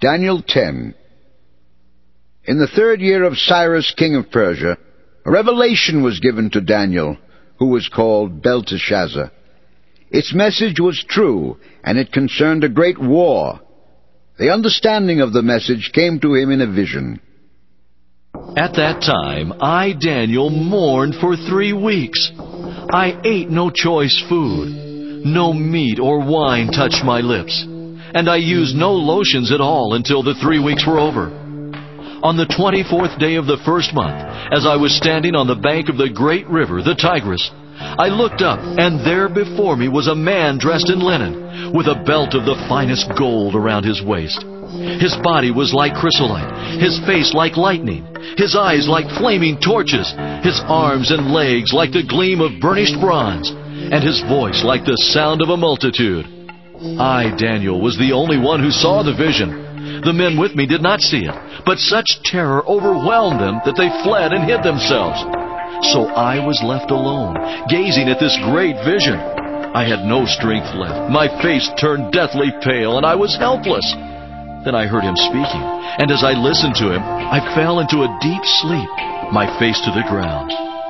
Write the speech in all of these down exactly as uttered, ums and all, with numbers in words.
Daniel ten. In the third year of Cyrus king of Persia, a revelation was given to Daniel, who was called Belteshazzar. Its message was true, and it concerned a great war. The understanding of the message came to him in a vision. At that time, I, Daniel, mourned for three weeks. I ate no choice food. No meat or wine touched my lips. And I used no lotions at all until the three weeks were over. On the twenty-fourth day of the first month, as I was standing on the bank of the great river, the Tigris, I looked up, and there before me was a man dressed in linen, with a belt of the finest gold around his waist. His body was like chrysolite, his face like lightning, his eyes like flaming torches, his arms and legs like the gleam of burnished bronze, and his voice like the sound of a multitude. I, Daniel, was the only one who saw the vision. The men with me did not see it, but such terror overwhelmed them that they fled and hid themselves. So I was left alone, gazing at this great vision. I had no strength left. My face turned deathly pale, and I was helpless. Then I heard him speaking, and as I listened to him, I fell into a deep sleep, my face to the ground.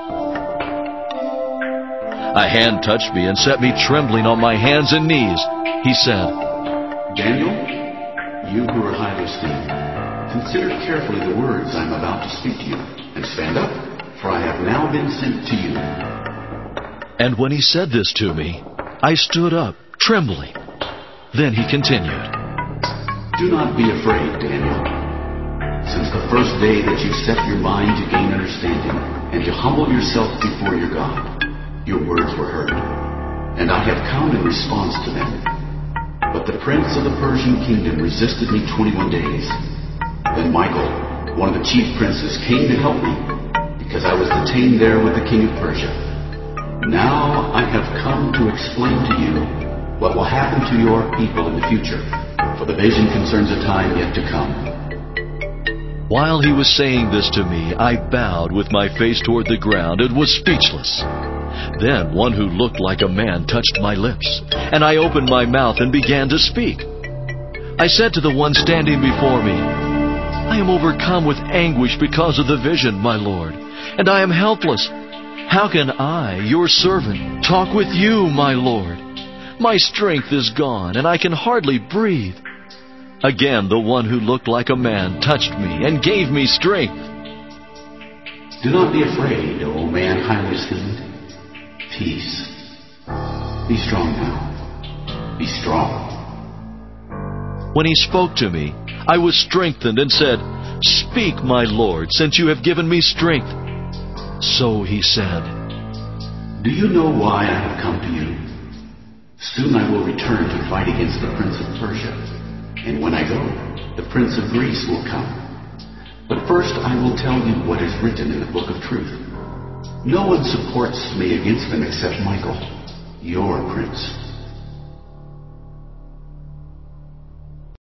A hand touched me and set me trembling on my hands and knees. He said, Daniel, you who are highly esteemed, consider carefully the words I am about to speak to you, and stand up, for I have now been sent to you. And when he said this to me, I stood up, trembling. Then he continued, Do not be afraid, Daniel. Since the first day that you set your mind to gain understanding and to humble yourself before your God, your words were heard, and I have come in response to them. But the prince of the Persian kingdom resisted me twenty-one days. Then Michael, one of the chief princes, came to help me, because I was detained there with the king of Persia. Now I have come to explain to you what will happen to your people in the future, for the vision concerns a time yet to come. While he was saying this to me, I bowed with my face toward the ground and was speechless. Then one who looked like a man touched my lips, and I opened my mouth and began to speak. I said to the one standing before me, I am overcome with anguish because of the vision, my Lord, and I am helpless. How can I, your servant, talk with you, my Lord? My strength is gone, and I can hardly breathe. Again, the one who looked like a man touched me and gave me strength. Do not be afraid, O man highly esteemed. Peace. Be strong now. Be strong. When he spoke to me, I was strengthened and said, Speak, my Lord, since you have given me strength. So he said, Do you know why I have come to you? Soon I will return to fight against the prince of Persia. And when I go, the prince of Greece will come. But first I will tell you what is written in the book of truth. No one supports me against them except Michael, your prince.